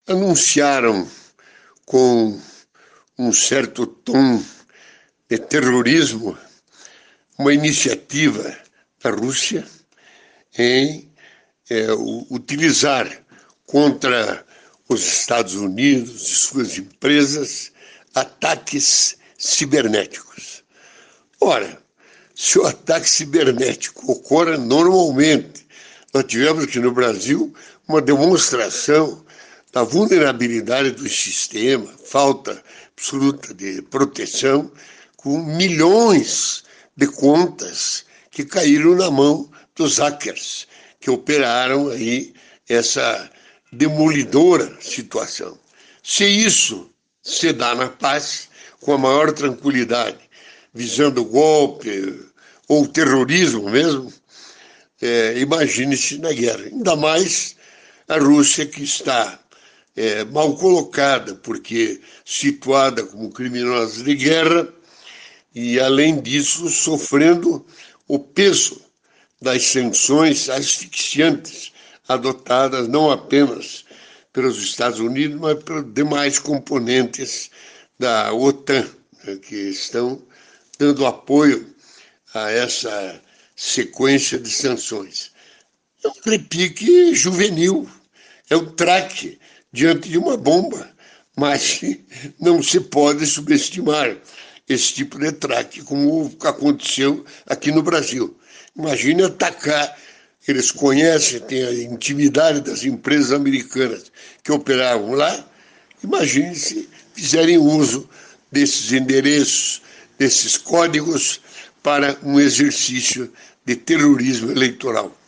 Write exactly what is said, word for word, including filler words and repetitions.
anunciaram com um certo tom de terrorismo uma iniciativa da Rússia em é, utilizar contra os Estados Unidos e suas empresas ataques cibernéticos. Ora, se o ataque cibernético ocorre normalmente, nós tivemos aqui no Brasil uma demonstração da vulnerabilidade do sistema, falta absoluta de proteção, com milhões de contas que caíram na mão dos hackers, que operaram aí essa demolidora situação. Se isso se dá na paz, com a maior tranquilidade, visando o golpe ou o terrorismo mesmo, é, imagine-se na guerra. Ainda mais a Rússia, que está é, mal colocada, porque situada como criminosa de guerra e, além disso, sofrendo o peso das sanções asfixiantes adotadas não apenas pelos Estados Unidos, mas pelos demais componentes da OTAN, né, que estão dando apoio a essa sequência de sanções. É um repique juvenil, é um traque diante de uma bomba, mas não se pode subestimar esse tipo de traque, como aconteceu aqui no Brasil. Imagine atacar, eles conhecem, têm a intimidade das empresas americanas que operavam lá, imagine se fizerem uso desses endereços, desses códigos para um exercício de terrorismo eleitoral.